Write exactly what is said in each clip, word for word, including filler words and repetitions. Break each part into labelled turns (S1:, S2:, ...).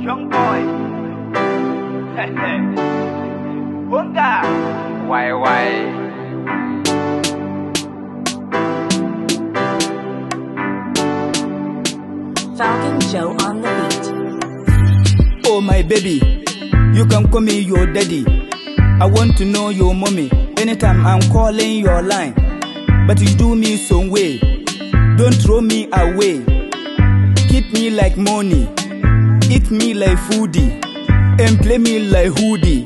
S1: young boy. Bunga. Why, why?
S2: Falcon Joe on the beat.
S3: Oh my baby, you can call me your daddy. I want to know your mommy. Anytime I'm calling your line, but you do me some way. Don't throw me away. Keep me like money, eat me like foodie, and play me like hoodie.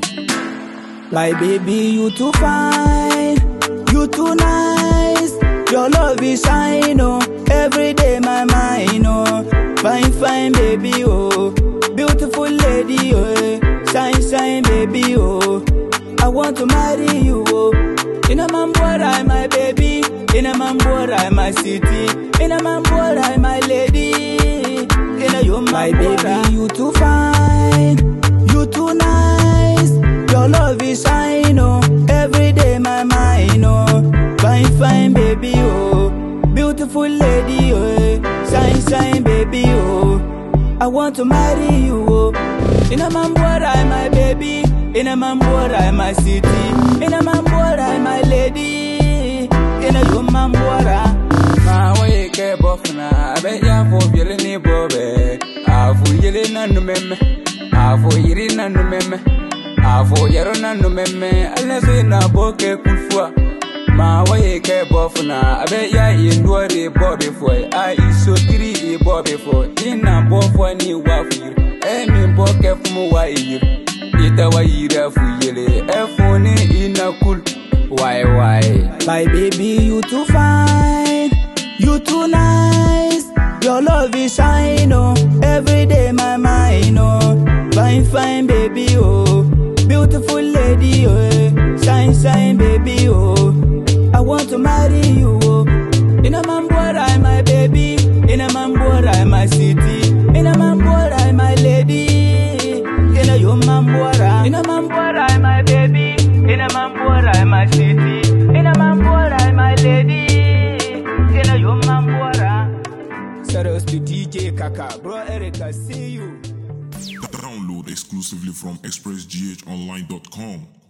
S3: Like baby, you too fine, you too nice. Your love is shine, oh, every day my mind, oh. Fine, fine, baby, oh, beautiful lady, oh, shine, shine, baby, oh. I want to marry you, oh. In a Mambora, my baby. In a Mambora, my city. In a Mambora, my lady. In a you, my baby, you too fine, you too nice. Your love is shine, oh, every day my mind, oh. Fine, fine, baby, oh, beautiful lady, oh, shine, shine, baby, oh. I want to marry you, oh. In a Mambora, my baby. In a Mambora, my city. In a Mambora, my lady. In a you Mambora.
S4: Ma way ke bofna, I bet ya for yelling bobe. I for yelling and no meme. I for yelling and no meme. I for yaron and no meme. Unless in a boke kulfua. Ma way ke bofna, I bet ya in worry bobby for. I is so three bobby for. In a bofwa ni wafi. Any boke from why. Ita wa yira fuyele efone ina cool. Why why?
S3: My baby, you too fine, you too nice. Your love is shine, oh, every day my mind, oh. Fine, fine, baby, oh, beautiful lady, oh, shine, shine, baby, oh. I want to marry you, oh. In a Mambora, my baby. In a Mambora, my city. In a Mambora, my lady. In a you Mambora. In a Mambora, my baby. In a Mambora, my city. In a Mambora, my lady. In a you Mambora. Saros to D J Kaka, bro Eric, I see you.
S5: Download exclusively from express g h online dot com.